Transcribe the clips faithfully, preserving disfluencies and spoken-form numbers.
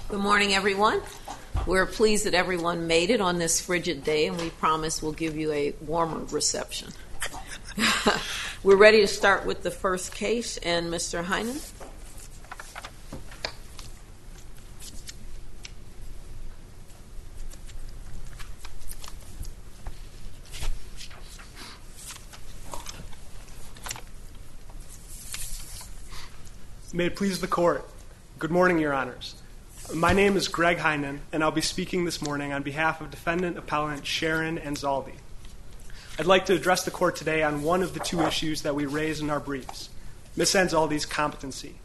Good morning, everyone. We're pleased that everyone made it on this frigid day, and we promise we'll give you a warmer reception. We're ready to start with the first case, and Mister Heinen. May it please the Court. Good morning, Your Honors. My name is Greg Heinen, and I'll be speaking this morning on behalf of Defendant Appellant Sharon Anzaldi. I'd like to address the Court today on one of the two issues that we raised in our briefs, Miz Anzaldi's competency.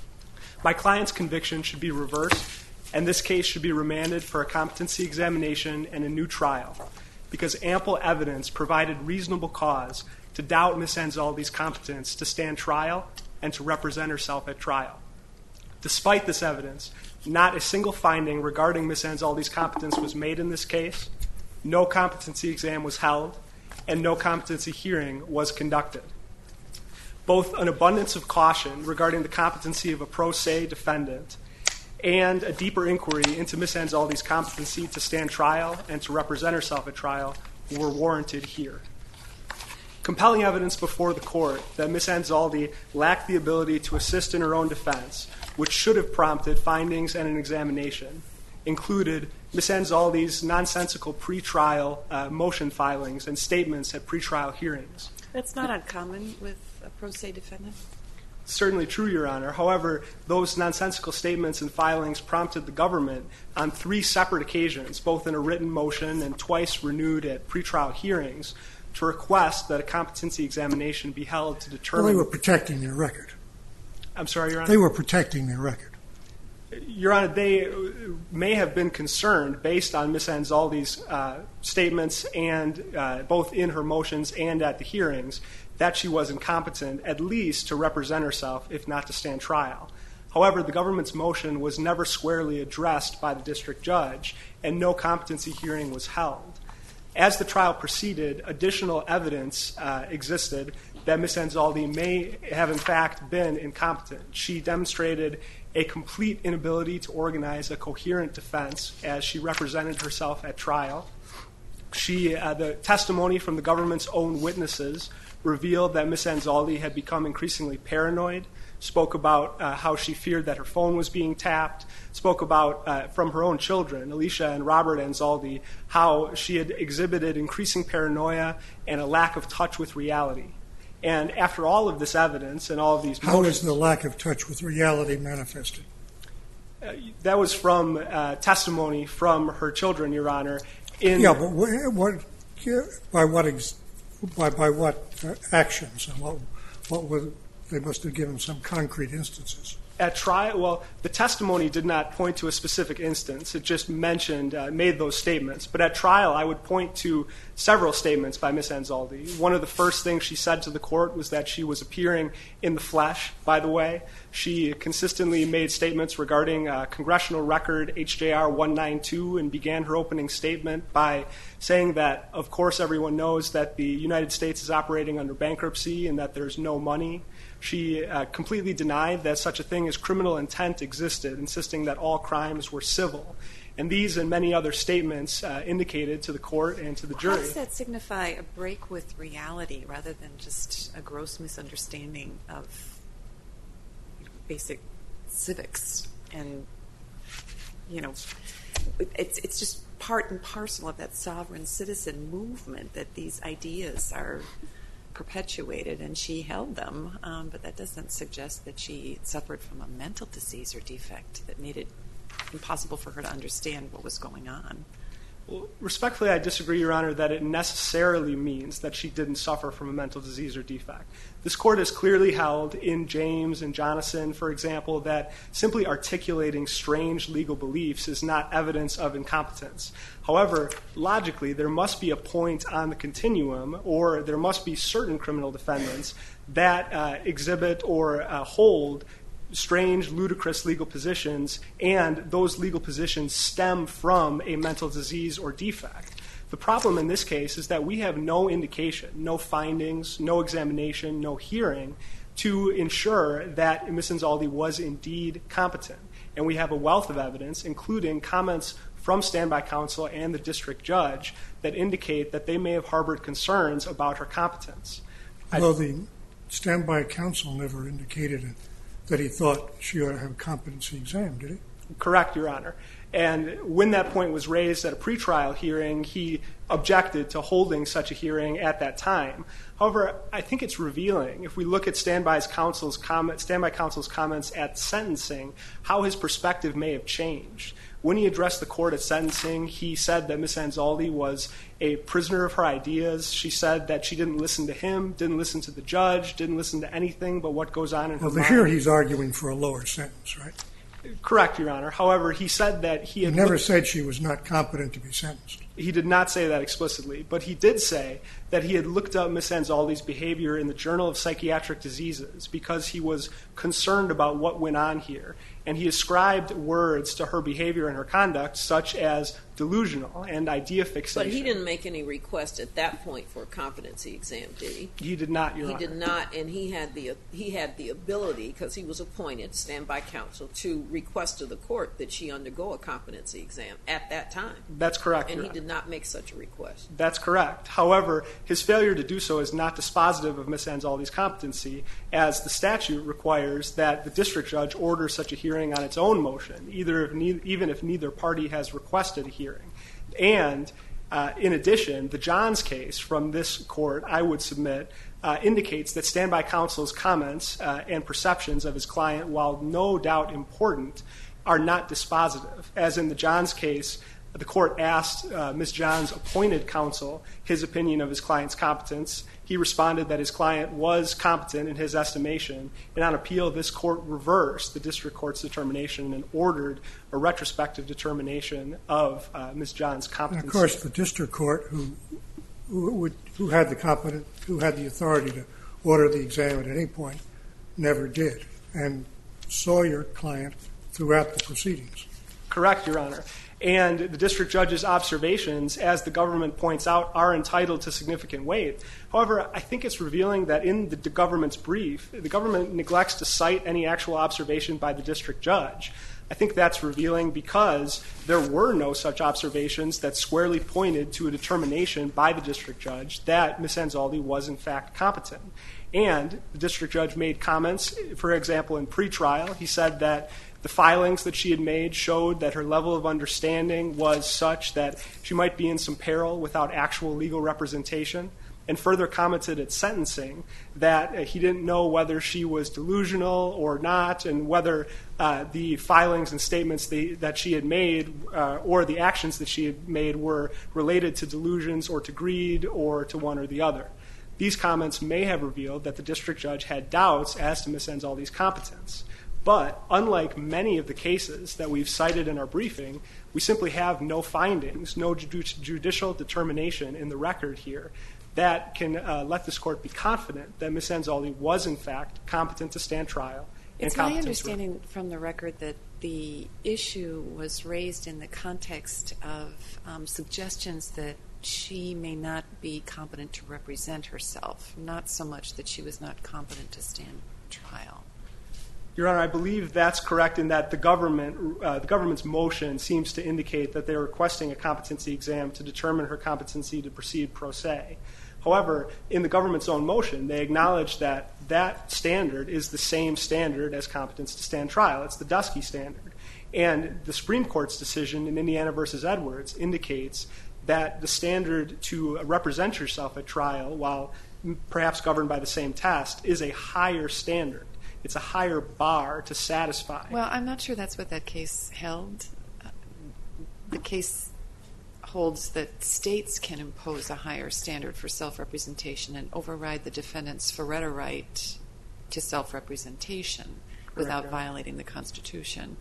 My client's conviction should be reversed, and this case should be remanded for a competency examination and a new trial, because ample evidence provided reasonable cause to doubt Miz Anzaldi's competence to stand trial and to represent herself at trial. Despite this evidence, not a single finding regarding Miz Anzaldi's competence was made in this case, no competency exam was held, and no competency hearing was conducted. Both an abundance of caution regarding the competency of a pro se defendant and a deeper inquiry into Miz Anzaldi's competency to stand trial and to represent herself at trial were warranted here. Compelling evidence before the Court that Miz Anzaldi lacked the ability to assist in her own defense, which should have prompted findings and an examination, included Miz Anzaldi's nonsensical pretrial uh, motion filings and statements at pretrial hearings. That's not uncommon with a pro se defendant? Certainly true, Your Honor. However, those nonsensical statements and filings prompted the government on three separate occasions, both in a written motion and twice renewed at pretrial hearings, to request that a competency examination be held to determine... Well, they were protecting their record. I'm sorry, Your Honor? They were protecting their record. Your Honor, they may have been concerned, based on Miz Anzaldi's uh, statements and uh, both in her motions and at the hearings, that she was incompetent, at least to represent herself, if not to stand trial. However, the government's motion was never squarely addressed by the district judge, and no competency hearing was held. As the trial proceeded, additional evidence uh, existed that Miz Anzaldi may have in fact been incompetent. She demonstrated a complete inability to organize a coherent defense as she represented herself at trial. She, uh, the testimony from the government's own witnesses revealed that Miz Anzaldi had become increasingly paranoid, spoke about uh, how she feared that her phone was being tapped, spoke about, uh, from her own children, Alicia and Robert Anzaldi, how she had exhibited increasing paranoia and a lack of touch with reality. And after all of this evidence and all of these motions... How is the lack of touch with reality manifested? Uh, that was from uh, testimony from her children, Your Honor. In yeah, but what, what, by what ex, by, by what uh, actions and what what were... They must have given some concrete instances. At trial, well, the testimony did not point to a specific instance. It just mentioned, uh, made those statements. But at trial, I would point to several statements by Miz Anzaldi. One of the first things she said to the court was that she was appearing in the flesh, by the way. She consistently made statements regarding uh, Congressional Record H J R one ninety-two and began her opening statement by saying that, of course, everyone knows that the United States is operating under bankruptcy and that there's no money. She uh, completely denied that such a thing as criminal intent existed, insisting that all crimes were civil. And these and many other statements uh, indicated to the court and to the jury. How does that signify a break with reality rather than just a gross misunderstanding of basic civics? And, you know, it's it's just part and parcel of that sovereign citizen movement that these ideas are perpetuated, and she held them, um, but that doesn't suggest that she suffered from a mental disease or defect that made it impossible for her to understand what was going on. Well, respectfully, I disagree, Your Honor, that it necessarily means that she didn't suffer from a mental disease or defect. This court has clearly held in James and Jonathan, for example, that simply articulating strange legal beliefs is not evidence of incompetence. However, logically, there must be a point on the continuum, or there must be certain criminal defendants that uh, exhibit or uh, hold strange, ludicrous legal positions, and those legal positions stem from a mental disease or defect. The problem in this case is that we have no indication, no findings, no examination, no hearing to ensure that Miz Anzaldi was indeed competent. And we have a wealth of evidence, including comments from standby counsel and the district judge, that indicate that they may have harbored concerns about her competence. Although the standby counsel never indicated that he thought she ought to have a competency exam, did he? Correct, Your Honor. And when that point was raised at a pretrial hearing, he objected to holding such a hearing at that time. However, I think it's revealing, if we look at standby counsel's, comment, standby counsel's comments at sentencing, how his perspective may have changed. When he addressed the court at sentencing, he said that Miz Anzaldi was a prisoner of her ideas. She said that she didn't listen to him, didn't listen to the judge, didn't listen to anything but what goes on in her well, mind. Well, here he's arguing for a lower sentence, right? Correct, Your Honor. However, he said that he had... He never said she was not competent to be sentenced. He did not say that explicitly, but he did say that he had looked up Miz Anzaldi's behavior in the Journal of Psychiatric Diseases because he was concerned about what went on here. And he ascribed words to her behavior and her conduct, such as delusional and idea fixation. But he didn't make any request at that point for a competency exam, did he? He did not, Your he Honor. He did not, and he had the he had the ability, because he was appointed standby counsel, to request to the court that she undergo a competency exam at that time. That's correct, and Your he Honor. did not make such a request. That's correct. However, his failure to do so is not dispositive of Miz Anzaldi's competency, as the statute requires that the district judge order such a hearing on its own motion, either if ne- even if neither party has requested a hearing. And uh, in addition, the Johns case from this court, I would submit, uh, indicates that standby counsel's comments uh, and perceptions of his client, while no doubt important, are not dispositive. As in the Johns case, the court asked uh, Miz Johns' appointed counsel his opinion of his client's competence. He responded that his client was competent in his estimation, and on appeal, this court reversed the district court's determination and ordered a retrospective determination of uh, Miz Johns' competency. And of course, the district court, who who, would, who had the competent, who had the authority to order the exam at any point, never did, and saw your client throughout the proceedings. Correct, Your Honor. And the district judge's observations, as the government points out, are entitled to significant weight. However, I think it's revealing that in the government's brief, the government neglects to cite any actual observation by the district judge. I think that's revealing because there were no such observations that squarely pointed to a determination by the district judge that Miz Anzaldi was in fact competent. And the district judge made comments, for example, in pretrial. He said that the filings that she had made showed that her level of understanding was such that she might be in some peril without actual legal representation, and further commented at sentencing that he didn't know whether she was delusional or not, and whether uh, the filings and statements the, that she had made uh, or the actions that she had made were related to delusions or to greed or to one or the other. These comments may have revealed that the district judge had doubts as to Miz Anzaldi's competence. But unlike many of the cases that we've cited in our briefing, we simply have no findings, no judicial determination in the record here that can uh, let this court be confident that Miz Anzaldi was in fact competent to stand trial. And it's my competent understanding from the record that the issue was raised in the context of um, suggestions that she may not be competent to represent herself, not so much that she was not competent to stand trial. Your Honor, I believe that's correct in that the government, uh, the government's motion seems to indicate that they're requesting a competency exam to determine her competency to proceed pro se. However, in the government's own motion, they acknowledge that that standard is the same standard as competence to stand trial. It's the Dusky standard. And the Supreme Court's decision in Indiana versus Edwards indicates that the standard to represent yourself at trial, while perhaps governed by the same test, is a higher standard. It's a higher bar to satisfy. Well, I'm not sure that's what that case held. The case holds that states can impose a higher standard for self-representation and override the defendant's Faretta right to self-representation without violating the Constitution.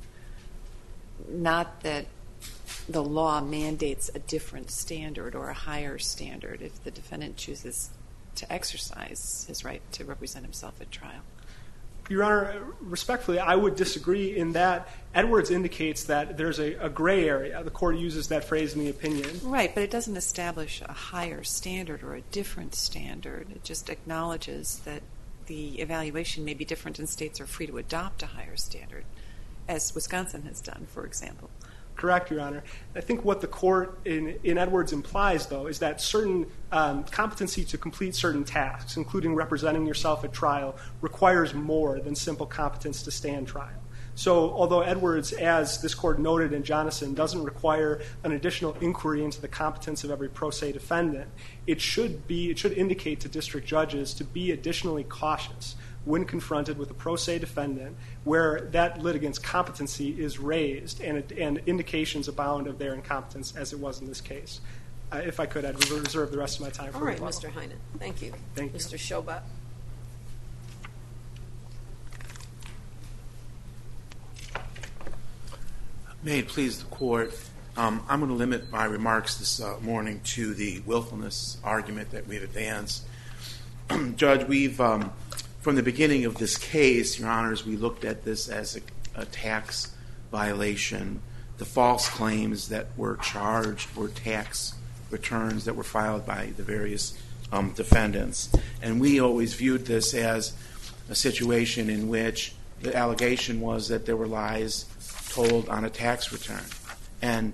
Not that the law mandates a different standard or a higher standard if the defendant chooses to exercise his right to represent himself at trial. Your Honor, respectfully, I would disagree in that Edwards indicates that there's a, a gray area. The court uses that phrase in the opinion. Right, but it doesn't establish a higher standard or a different standard. It just acknowledges that the evaluation may be different and states are free to adopt a higher standard. as Wisconsin has done, for example. Correct, Your Honor. I think what the court in, in Edwards implies, though, is that certain um, competency to complete certain tasks, including representing yourself at trial, requires more than simple competence to stand trial. So although Edwards, as this court noted in Jonathan, doesn't require an additional inquiry into the competence of every pro se defendant, it should be it should indicate to district judges to be additionally cautious when confronted with a pro se defendant where that litigant's competency is raised and, and indications abound of their incompetence, as it was in this case. Uh, if I could, I'd reserve the rest of my time for All right, rebuttal. Mister Heinen. Thank you. Thank you. Mister Schobot. May it please the court, um, I'm going to limit my remarks this uh, morning to the willfulness argument that we've advanced. Judge, we've, um, from the beginning of this case, Your Honors, we looked at this as a, a tax violation. The false claims that were charged were tax returns that were filed by the various um, defendants. And we always viewed this as a situation in which the allegation was that there were lies told on a tax return. And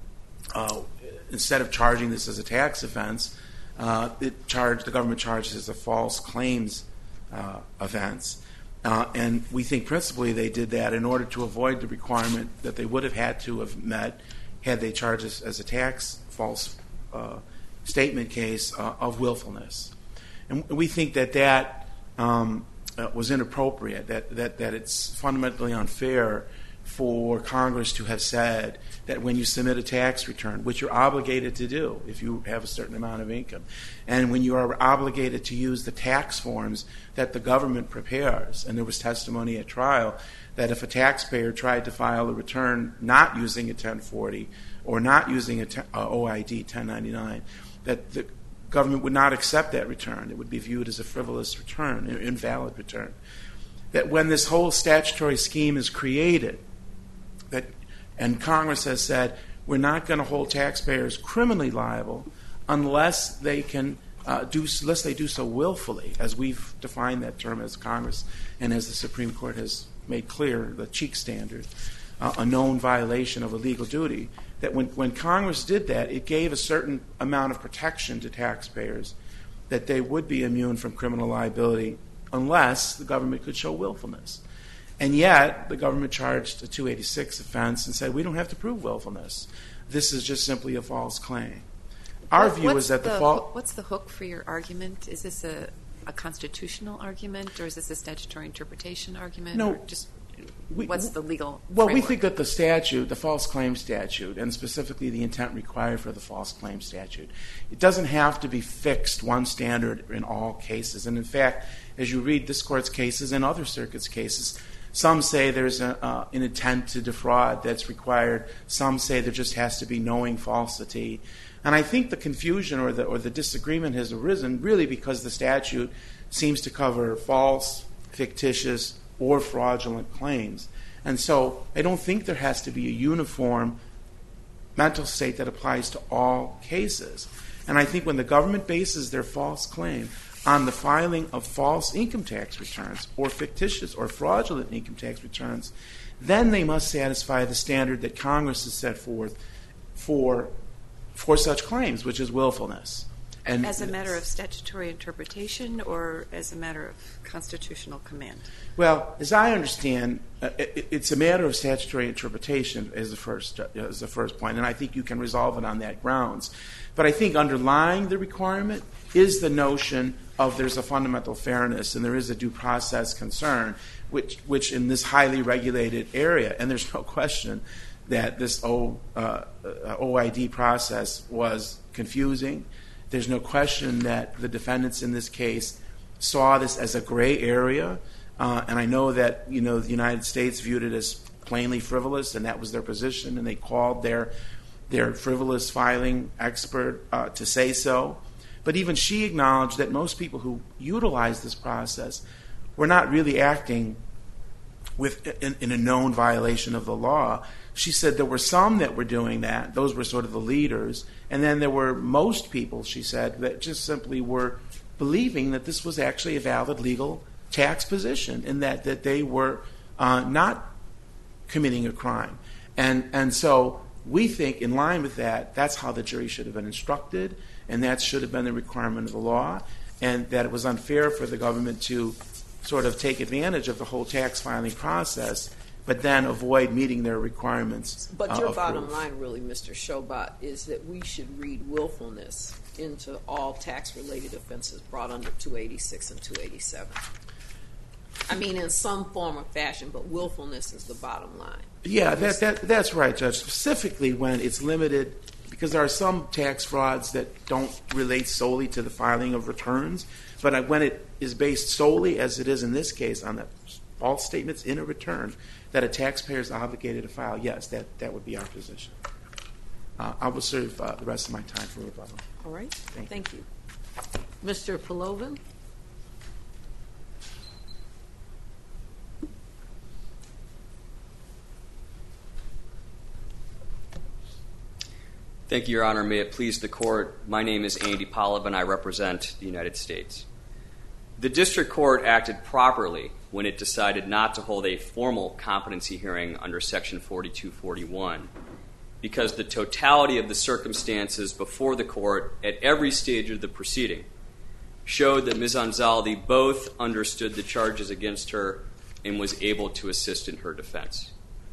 uh, instead of charging this as a tax offense, uh, it charged, the government charged it as a false claims uh, offense. Uh, and we think principally they did that in order to avoid the requirement that they would have had to have met had they charged this as a tax false uh, statement case uh, of willfulness. And we think that that um, uh, was inappropriate, that, that, that it's fundamentally unfair for Congress to have said that when you submit a tax return, which you're obligated to do if you have a certain amount of income, and when you are obligated to use the tax forms that the government prepares, and there was testimony at trial that if a taxpayer tried to file a return not using a ten forty or not using a O I D ten ninety-nine, that the government would not accept that return. It would be viewed as a frivolous return, an invalid return. That when this whole statutory scheme is created, that, and Congress has said we're not going to hold taxpayers criminally liable unless they can uh, do unless they do so willfully, as we've defined that term as Congress and as the Supreme Court has made clear, the Cheek standard, uh, a known violation of a legal duty. That when, when Congress did that, it gave a certain amount of protection to taxpayers that they would be immune from criminal liability unless the government could show willfulness. And yet, the government charged a two eighty-six offense and said, we don't have to prove willfulness. This is just simply a false claim. Our What- view is that the, the fault... What's the hook for your argument? Is this a, a constitutional argument, or is this a statutory interpretation argument? No, or just we- what's the legal Well, we framework? think that the statute, the false claim statute, and specifically the intent required for the false claim statute, it doesn't have to be fixed one standard in all cases. And in fact, as you read this Court's cases and other circuits' cases, some say there's a, uh, an intent to defraud that's required. Some say there just has to be knowing falsity. And I think the confusion or the, or the disagreement has arisen really because the statute seems to cover false, fictitious, or fraudulent claims. And so I don't think there has to be a uniform mental state that applies to all cases. And I think when the government bases their false claim on the filing of false income tax returns or fictitious or fraudulent income tax returns, then they must satisfy the standard that Congress has set forth for, for such claims, which is willfulness. And as a matter of statutory interpretation or as a matter of constitutional command? Well, as I understand, uh, it, it's a matter of statutory interpretation as the first uh, as the first point, and I think you can resolve it on that grounds. But I think underlying the requirement is the notion of there's a fundamental fairness and there is a due process concern, which, which in this highly regulated area, and there's no question that this o, uh, O I D process was confusing. There's no question that the defendants in this case saw this as a gray area, uh, and I know that you know the United States viewed it as plainly frivolous, and that was their position, and they called their their frivolous filing expert uh, to say so. But even she acknowledged that most people who utilized this process were not really acting with in, in a known violation of the law. She said there were some that were doing that. Those were sort of the leaders. And then there were most people, she said, that just simply were believing that this was actually a valid legal tax position and that, that they were uh, not committing a crime. And, and so we think, in line with that, that's how the jury should have been instructed, and that should have been the requirement of the law, and that it was unfair for the government to sort of take advantage of the whole tax filing process, but then avoid meeting their requirements. But uh, your of bottom proof. line, really, Mister Shobot, is that we should read willfulness into all tax-related offenses brought under two eighty-six and two eighty-seven. I mean, in some form or fashion, but willfulness is the bottom line. Yeah, that, that that's right, Judge. Specifically when it's limited, because there are some tax frauds that don't relate solely to the filing of returns, but when it is based solely, as it is in this case, on the false statements in a return that a taxpayer is obligated to file, yes, that, that would be our position. Uh, I will serve uh, the rest of my time for rebuttal. All right. Thank Thank you. Mister Polovin? Thank you, Your Honor. May it please the Court, my name is Andy Polov, and I represent the United States. The District Court acted properly when it decided not to hold a formal competency hearing under Section forty-two forty-one, because the totality of the circumstances before the Court at every stage of the proceeding showed that Miz Anzaldi both understood the charges against her and was able to assist in her defense.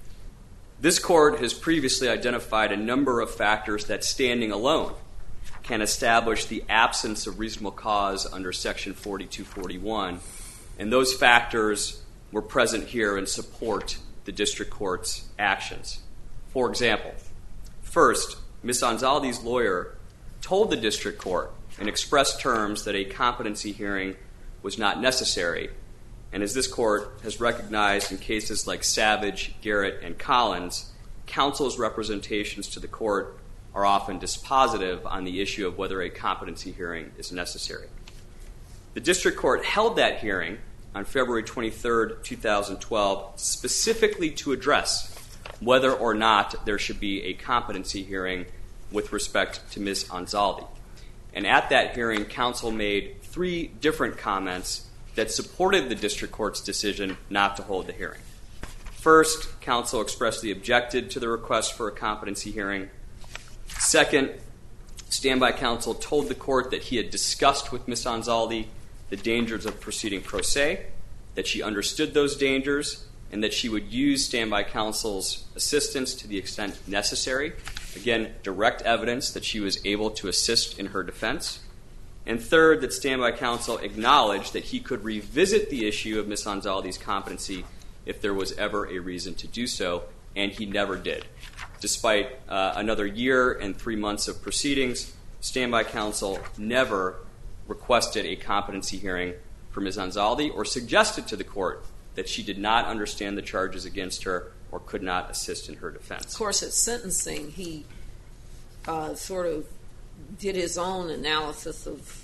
This Court has previously identified a number of factors that, standing alone, can establish the absence of reasonable cause under Section forty-two forty-one, and those factors were present here and support the District Court's actions. For example, first, Miz Anzaldi's lawyer told the District Court in express terms that a competency hearing was not necessary, and as this Court has recognized in cases like Savage, Garrett, and Collins, counsel's representations to the Court are often dispositive on the issue of whether a competency hearing is necessary. The District Court held that hearing on February twenty-third, two thousand twelve, specifically to address whether or not there should be a competency hearing with respect to Miz Anzaldi. And at that hearing, counsel made three different comments that supported the District Court's decision not to hold the hearing. First, counsel expressly objected to the request for a competency hearing. Second, standby counsel told the Court that he had discussed with Miz Anzaldi the dangers of proceeding pro se, that she understood those dangers, and that she would use standby counsel's assistance to the extent necessary. Again, direct evidence that she was able to assist in her defense. And third, that standby counsel acknowledged that he could revisit the issue of Miz Anzaldi's competency if there was ever a reason to do so, and he never did. Despite uh, another year and three months of proceedings, standby counsel never requested a competency hearing for Miz Anzaldi or suggested to the Court that she did not understand the charges against her or could not assist in her defense. Of course, at sentencing, he uh, sort of did his own analysis of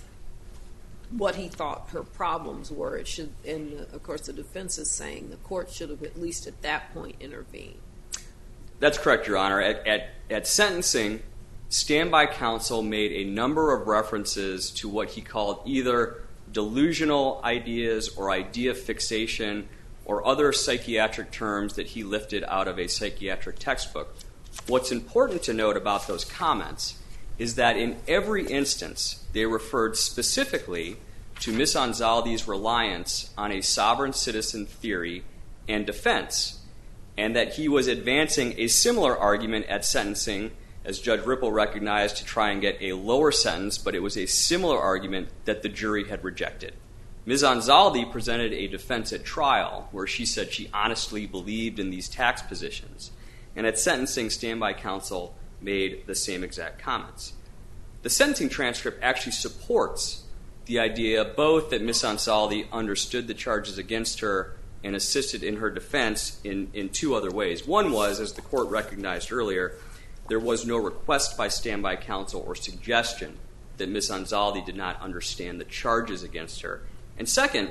what he thought her problems were. It should, and uh, of course, the defense is saying the Court should have at least at that point intervened. That's correct, Your Honor. At, at, at sentencing, standby counsel made a number of references to what he called either delusional ideas or idea fixation or other psychiatric terms that he lifted out of a psychiatric textbook. What's important to note about those comments is that in every instance, they referred specifically to Miz Anzaldi's reliance on a sovereign citizen theory and defense, and that he was advancing a similar argument at sentencing, as Judge Ripple recognized, to try and get a lower sentence, but it was a similar argument that the jury had rejected. Miz Anzaldi presented a defense at trial where she said she honestly believed in these tax positions, and at sentencing, standby counsel made the same exact comments. The sentencing transcript actually supports the idea both that Miz Anzaldi understood the charges against her and assisted in her defense in, in two other ways. One was, as the Court recognized earlier, there was no request by standby counsel or suggestion that Miz Anzaldi did not understand the charges against her. And second,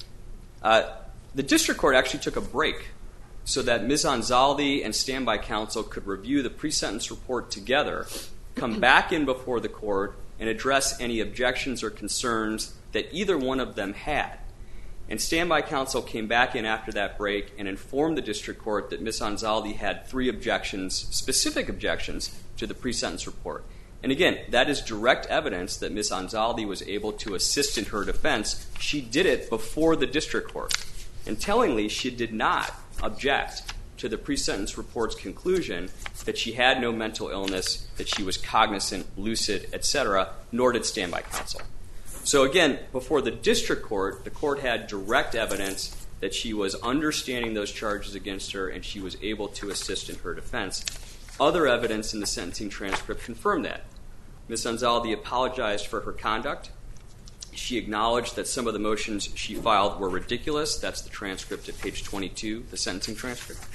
uh, the district court actually took a break so that Miz Anzaldi and standby counsel could review the pre-sentence report together, come back in before the Court, and address any objections or concerns that either one of them had. And standby counsel came back in after that break and informed the district court that Miz Anzaldi had three objections, specific objections, to the pre-sentence report. And again, that is direct evidence that Miz Anzaldi was able to assist in her defense. She did it before the district court. And tellingly, she did not object to the pre-sentence report's conclusion that she had no mental illness, that she was cognizant, lucid, et cetera, nor did standby counsel. So again, before the district court, the court had direct evidence that she was understanding those charges against her and she was able to assist in her defense. Other evidence in the sentencing transcript confirmed that. Miz Anzaldi apologized for her conduct. She acknowledged that some of the motions she filed were ridiculous. That's the transcript at page twenty-two, the sentencing transcript.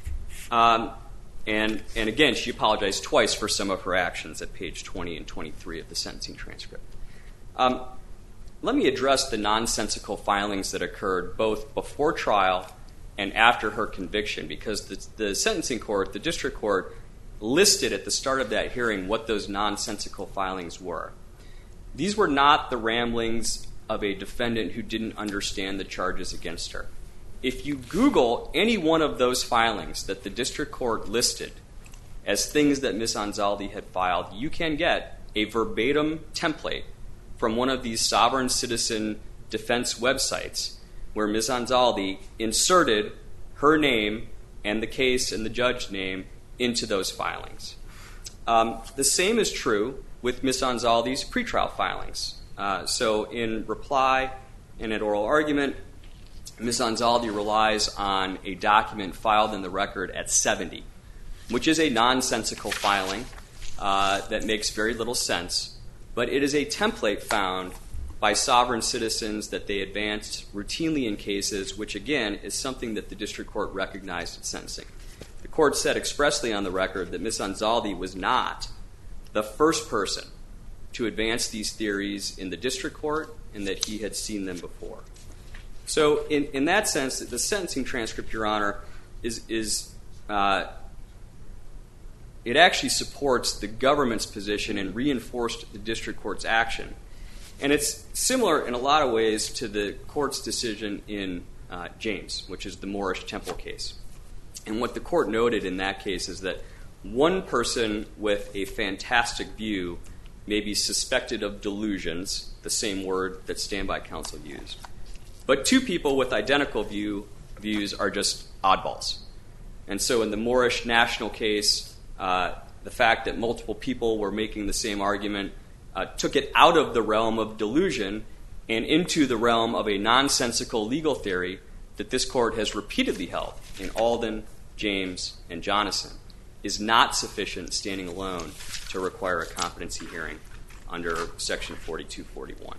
Um, and, and again, she apologized twice for some of her actions at page twenty and twenty-three of the sentencing transcript. Um, let me address the nonsensical filings that occurred both before trial and after her conviction, because the, the sentencing court, the district court, listed at the start of that hearing what those nonsensical filings were. These were not the ramblings of a defendant who didn't understand the charges against her. If you Google any one of those filings that the district court listed as things that Miz Anzaldi had filed, you can get a verbatim template from one of these sovereign citizen defense websites where Miz Anzaldi inserted her name and the case and the judge's name into those filings. Um, the same is true with Miz Anzaldi's pretrial filings. Uh, so in reply and at oral argument, Miz Anzaldi relies on a document filed in the record at seventy, which is a nonsensical filing uh, that makes very little sense, but it is a template found by sovereign citizens that they advanced routinely in cases, which again is something that the district court recognized at sentencing. The court said expressly on the record that Miz Anzaldi was not the first person to advance these theories in the district court and that he had seen them before. So in, in that sense, the sentencing transcript, Your Honor, is, is uh, it actually supports the government's position and reinforced the district court's action. And it's similar in a lot of ways to the court's decision in uh, James, which is the Moorish Temple case. And what the court noted in that case is that one person with a fantastic view may be suspected of delusions, the same word that standby counsel used. But two people with identical view, views are just oddballs. And so in the Moorish national case, uh, the fact that multiple people were making the same argument uh, took it out of the realm of delusion and into the realm of a nonsensical legal theory that this court has repeatedly held in Alden, James, and Jonathan is not sufficient standing alone to require a competency hearing under Section forty-two forty-one.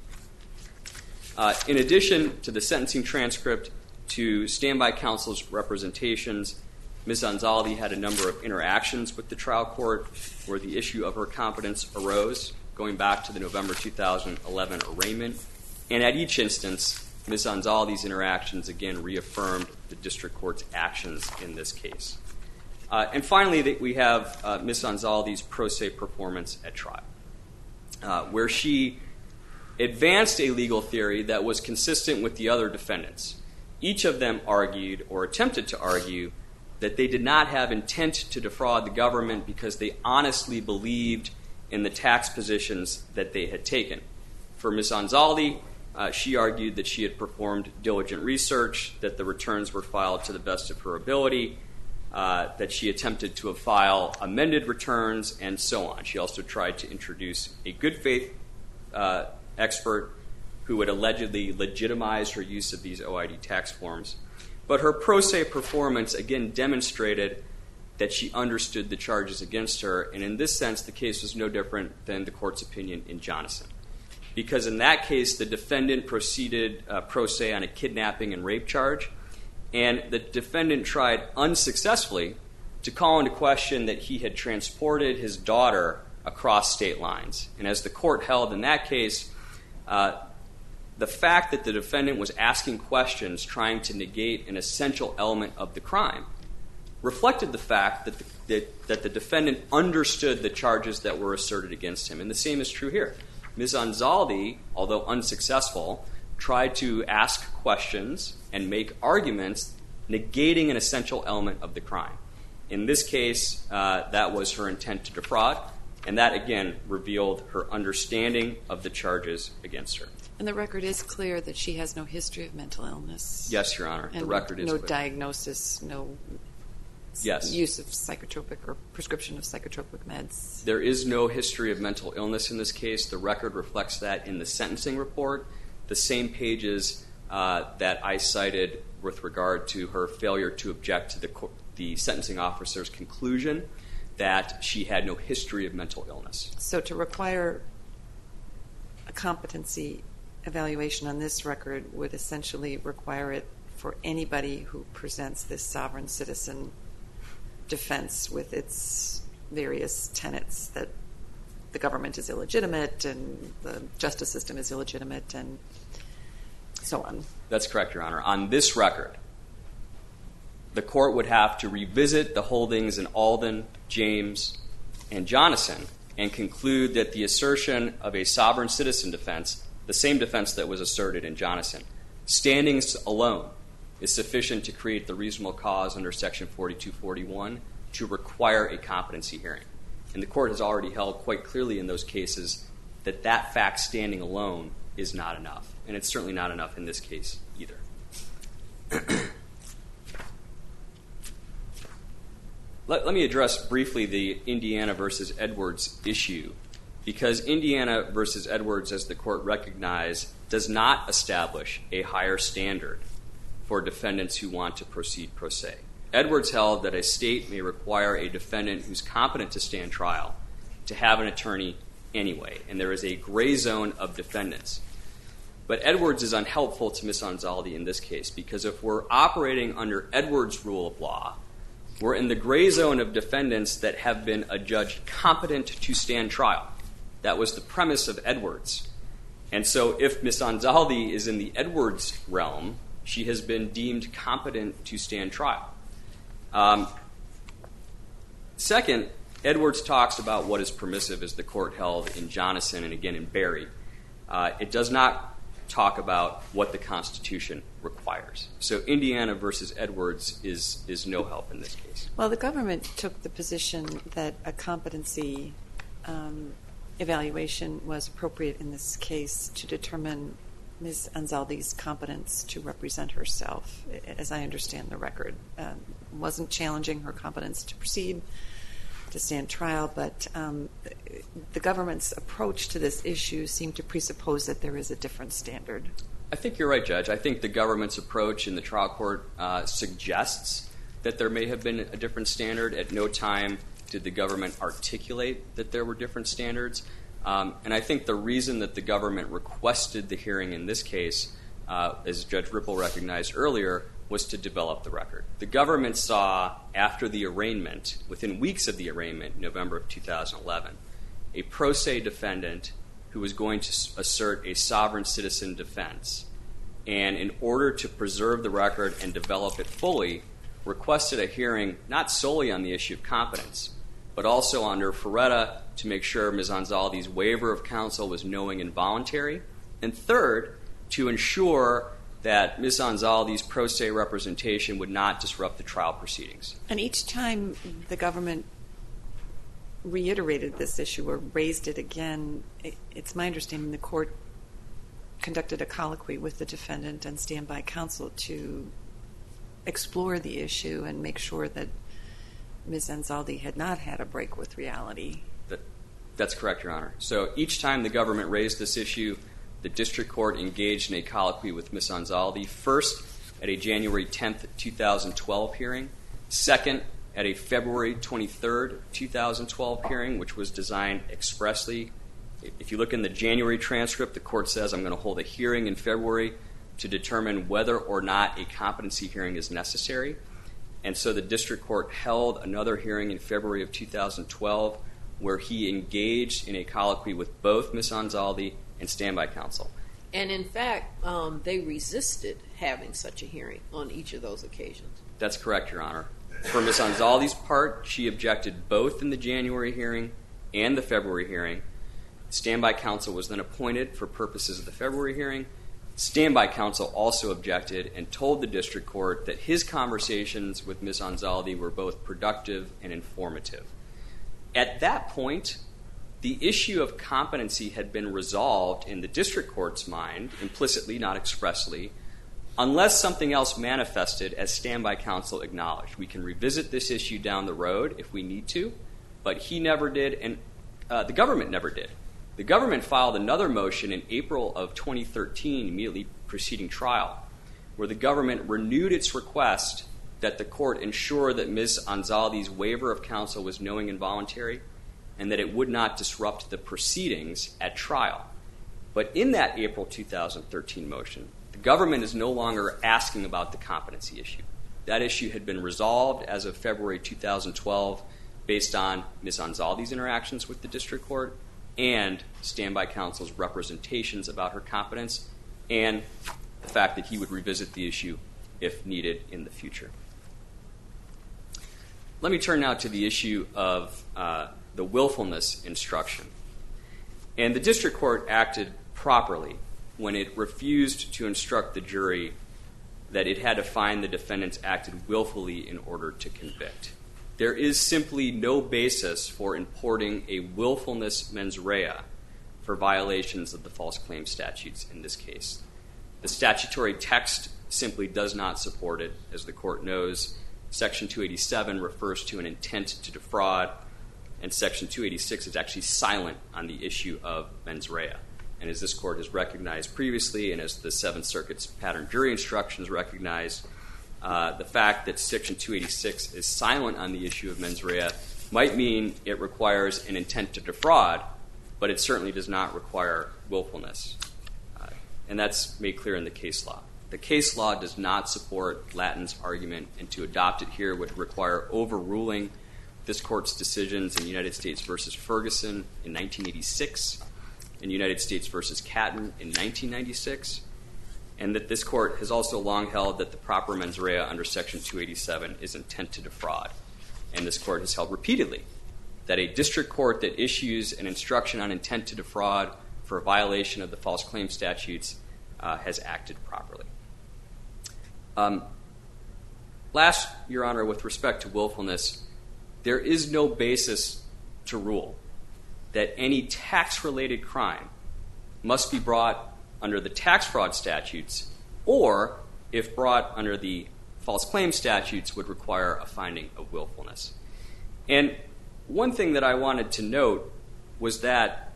Uh, in addition to the sentencing transcript, to standby counsel's representations, Miz Anzaldi had a number of interactions with the trial court where the issue of her competence arose, going back to the November two thousand eleven arraignment. And at each instance, Miz Anzaldi's interactions again reaffirmed the district court's actions in this case. Uh, and finally, we have uh, Miz Anzaldi's pro se performance at trial, uh, where she advanced a legal theory that was consistent with the other defendants. Each of them argued or attempted to argue that they did not have intent to defraud the government because they honestly believed in the tax positions that they had taken. For Miz Anzaldi, uh, she argued that she had performed diligent research, that the returns were filed to the best of her ability, uh, that she attempted to file amended returns, and so on. She also tried to introduce a good faith uh, expert who would allegedly legitimize her use of these O I D tax forms. But her pro se performance again demonstrated that she understood the charges against her, and in this sense the case was no different than the court's opinion in Jonathan. Because in that case the defendant proceeded uh, pro se on a kidnapping and rape charge, and the defendant tried unsuccessfully to call into question that he had transported his daughter across state lines. And as the court held in that case, uh, the fact that the defendant was asking questions trying to negate an essential element of the crime reflected the fact that the, that, that the defendant understood the charges that were asserted against him. And the same is true here. Miz Anzaldi, although unsuccessful, tried to ask questions and make arguments negating an essential element of the crime. In this case, uh, that was her intent to defraud, and that, again, revealed her understanding of the charges against her. And the record is clear that she has no history of mental illness. Yes, Your Honor. And the record is no clear. diagnosis, no Yes. use of psychotropic or prescription of psychotropic meds. There is no history of mental illness in this case. The record reflects that in the sentencing report. The same pages uh, that I cited with regard to her failure to object to the, co- the sentencing officer's conclusion that she had no history of mental illness. So to require a competency evaluation on this record would essentially require it for anybody who presents this sovereign citizen defense with its various tenets that the government is illegitimate and the justice system is illegitimate and so on. That's correct, Your Honor. On this record, the court would have to revisit the holdings in Alden, James, and Jonathan and conclude that the assertion of a sovereign citizen defense, the same defense that was asserted in Jonathan, standing alone is sufficient to create the reasonable cause under Section forty-two forty-one to require a competency hearing. And the court has already held quite clearly in those cases that that fact standing alone is not enough. And it's certainly not enough in this case either. let, let me address briefly the Indiana versus Edwards issue, because Indiana versus Edwards, as the court recognized, does not establish a higher standard for defendants who want to proceed pro se. Edwards held that a state may require a defendant who's competent to stand trial to have an attorney anyway, and there is a gray zone of defendants. But Edwards is unhelpful to Miz Anzaldi in this case, because if we're operating under Edwards' rule of law, we're in the gray zone of defendants that have been adjudged competent to stand trial. That was the premise of Edwards. And so if Miz Anzaldi is in the Edwards realm, she has been deemed competent to stand trial. Um, second, Edwards talks about what is permissive, as the court held in Jonathan and again in Berry. Uh, it does not talk about what the Constitution requires. So Indiana versus Edwards is is no help in this case. Well, the government took the position that a competency um, evaluation was appropriate in this case to determine Miz Anzaldi's competence to represent herself, as I understand the record. Um, wasn't challenging her competence to proceed, to stand trial, but um, the government's approach to this issue seemed to presuppose that there is a different standard. I think you're right, Judge. I think the government's approach in the trial court uh, suggests that there may have been a different standard. At no time did the government articulate that there were different standards. Um, and I think the reason that the government requested the hearing in this case, uh, as Judge Ripple recognized earlier, was to develop the record. The government saw, after the arraignment, within weeks of the arraignment, November of two thousand eleven, a pro se defendant who was going to assert a sovereign citizen defense, and in order to preserve the record and develop it fully, requested a hearing not solely on the issue of competence, but also under Ferretta to make sure Miz Anzaldi's waiver of counsel was knowing and voluntary, and third, to ensure that Miz Anzaldi's pro se representation would not disrupt the trial proceedings. And each time the government reiterated this issue or raised it again, it, it's my understanding the court conducted a colloquy with the defendant and standby counsel to explore the issue and make sure that Miz Anzaldi had not had a break with reality. That, that's correct, Your Honor. So each time the government raised this issue, the district court engaged in a colloquy with Miz Anzaldi, first at a January tenth, twenty twelve hearing, second at a February twenty-third, twenty twelve hearing, which was designed expressly. If you look in the January transcript, the court says, I'm going to hold a hearing in February to determine whether or not a competency hearing is necessary. And so the district court held another hearing in February of two thousand twelve where he engaged in a colloquy with both Miz Anzaldi and standby counsel. And in fact, um, they resisted having such a hearing on each of those occasions. That's correct, Your Honor. For Miz Anzaldi's part, she objected both in the January hearing and the February hearing. Standby counsel was then appointed for purposes of the February hearing, Standby counsel also objected and told the district court that his conversations with Miz Anzaldi were both productive and informative. At that point, the issue of competency had been resolved in the district court's mind, implicitly, not expressly, unless something else manifested, as standby counsel acknowledged. We can revisit this issue down the road if we need to, but he never did, and uh, the government never did. The government filed another motion in April of twenty thirteen, immediately preceding trial, where the government renewed its request that the court ensure that Miz Anzaldi's waiver of counsel was knowing and voluntary, and that it would not disrupt the proceedings at trial. But in that April two thousand thirteen motion, the government is no longer asking about the competency issue. That issue had been resolved as of February two thousand twelve based on Miz Anzaldi's interactions with the district court and standby counsel's representations about her competence and the fact that he would revisit the issue if needed in the future. Let me turn now to the issue of uh, the willfulness instruction. And the district court acted properly when it refused to instruct the jury that it had to find the defendants acted willfully in order to convict. There is simply no basis for importing a willfulness mens rea for violations of the false claims statutes in this case. The statutory text simply does not support it. As the court knows, Section two eighty-seven refers to an intent to defraud, and Section two eighty-six is actually silent on the issue of mens rea. And as this court has recognized previously, and as the Seventh Circuit's pattern jury instructions recognize, uh, the fact that Section two eighty-six is silent on the issue of mens rea might mean it requires an intent to defraud, but it certainly does not require willfulness. Uh, and that's made clear in the case law. The case law does not support Lattin's argument, and to adopt it here would require overruling this court's decisions in United States versus Ferguson in nineteen eighty-six, in United States versus Catton in nineteen ninety-six, and that this court has also long held that the proper mens rea under Section two eighty-seven is intent to defraud. And this court has held repeatedly that a district court that issues an instruction on intent to defraud for a violation of the false claims statutes uh, has acted properly. Um, last, Your Honor, with respect to willfulness, there is no basis to rule that any tax-related crime must be brought under the tax fraud statutes, or, if brought under the false claims statutes, would require a finding of willfulness. And one thing that I wanted to note was that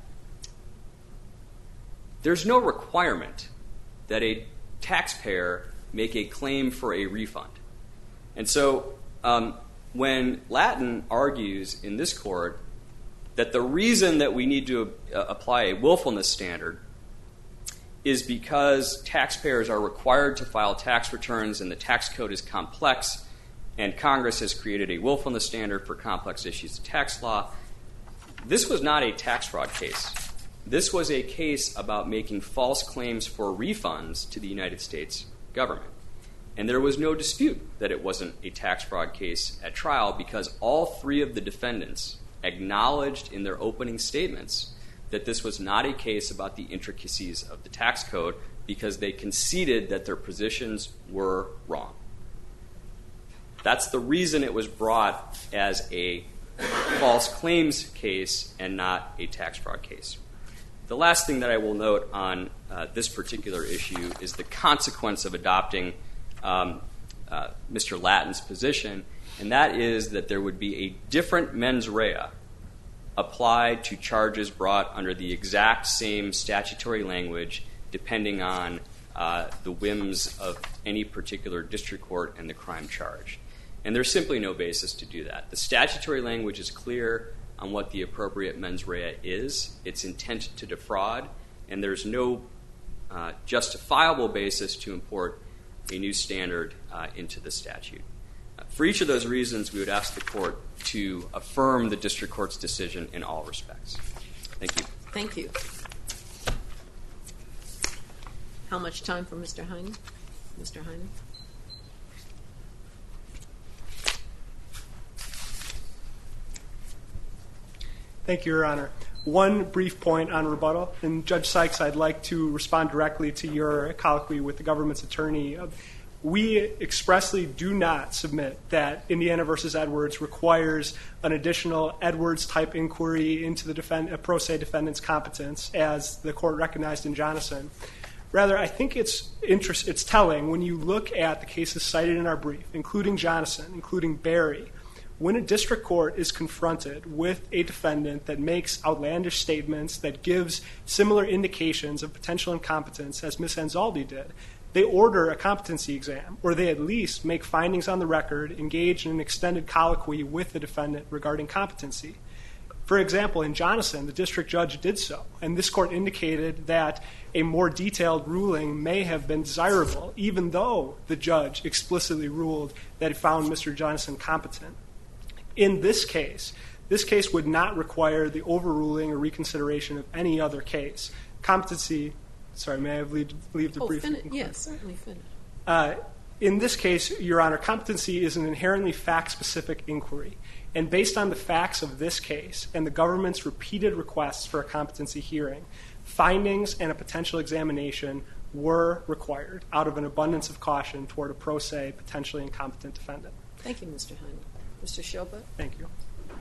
there's no requirement that a taxpayer make a claim for a refund. And so um, when Lattin argues in this court that the reason that we need to uh, apply a willfulness standard is because taxpayers are required to file tax returns and the tax code is complex and Congress has created a willfulness standard for complex issues of tax law, this was not a tax fraud case. This was a case about making false claims for refunds to the United States government. And there was no dispute that it wasn't a tax fraud case at trial because all three of the defendants acknowledged in their opening statements that this was not a case about the intricacies of the tax code because they conceded that their positions were wrong. That's the reason it was brought as a false claims case and not a tax fraud case. The last thing that I will note on uh, this particular issue is the consequence of adopting um, uh, Mister Lattin's position, and that is that there would be a different mens rea applied to charges brought under the exact same statutory language depending on uh, the whims of any particular district court and the crime charge. And there's simply no basis to do that. The statutory language is clear on what the appropriate mens rea is, its intent to defraud, and there's no uh, justifiable basis to import a new standard uh, into the statute. Uh, for each of those reasons, we would ask the court to affirm the district court's decision in all respects. Thank you. Thank you. How much time for Mister Heinen? Mister Heinen? Thank you, Your Honor. One brief point on rebuttal, and Judge Sykes, I'd like to respond directly to your colloquy with the government's attorney. We expressly do not submit that Indiana versus Edwards requires an additional Edwards-type inquiry into the defend, a pro se defendant's competence, as the court recognized in Jonathan. Rather, I think it's interest, it's telling when you look at the cases cited in our brief, including Jonathan, including Barry. When a district court is confronted with a defendant that makes outlandish statements, that gives similar indications of potential incompetence, as Miz Anzaldi did, they order a competency exam, or they at least make findings on the record, engage in an extended colloquy with the defendant regarding competency. For example, in Jonathan, the district judge did so, and this court indicated that a more detailed ruling may have been desirable, even though the judge explicitly ruled that he found Mister Jonathan competent. In this case, this case would not require the overruling or reconsideration of any other case. Competency, sorry, may I leave, leave the oh, brief? Fin- yes, certainly finish. Uh, in this case, Your Honor, competency is an inherently fact-specific inquiry. And based on the facts of this case and the government's repeated requests for a competency hearing, findings and a potential examination were required out of an abundance of caution toward a pro se, potentially incompetent defendant. Thank you, Mister Hyman. Mister Shobut? Thank you.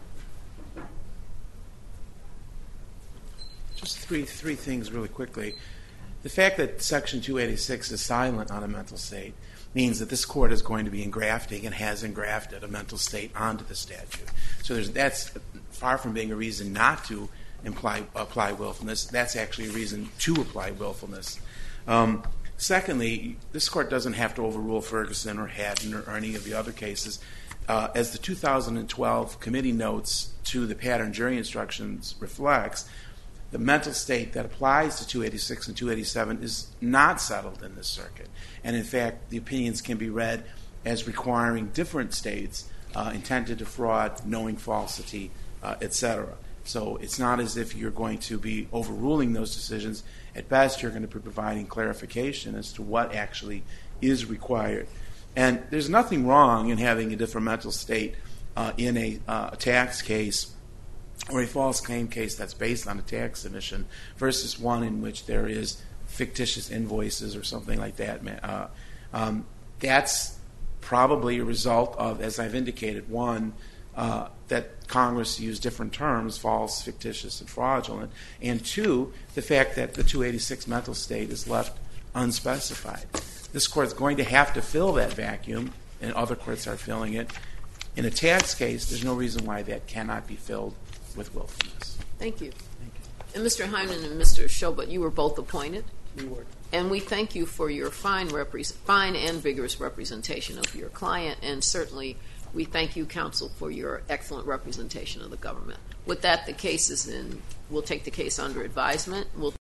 Just three three things really quickly. The fact that Section two eighty-six is silent on a mental state means that this court is going to be engrafting and has engrafted a mental state onto the statute. So there's, that's far from being a reason not to imply, apply willfulness. That's actually a reason to apply willfulness. Um, secondly, this court doesn't have to overrule Ferguson or Haddon or, or any of the other cases. Uh, as the two thousand twelve committee notes to the pattern jury instructions reflects, the mental state that applies to two eighty-six and two eighty-seven is not settled in this circuit. And in fact, the opinions can be read as requiring different states, uh, intent to defraud, knowing falsity, uh, et cetera. So it's not as if you're going to be overruling those decisions. At best, you're going to be providing clarification as to what actually is required. And there's nothing wrong in having a different mental state uh, in a, uh, a tax case or a false claim case that's based on a tax submission versus one in which there is fictitious invoices or something like that. Uh, um, that's probably a result of, as I've indicated, one, uh, that Congress used different terms, false, fictitious, and fraudulent, and two, the fact that the two eighty-six mental state is left unspecified. This court is going to have to fill that vacuum, and other courts are filling it. In a tax case, there's no reason why that cannot be filled with willfulness. Thank you. Thank you. And Mister Hyman and Mister Shobut, you were both appointed. We were. And we thank you for your fine, repre- fine and vigorous representation of your client, and certainly we thank you, counsel, for your excellent representation of the government. With that, the case is in. We'll take the case under advisement. We'll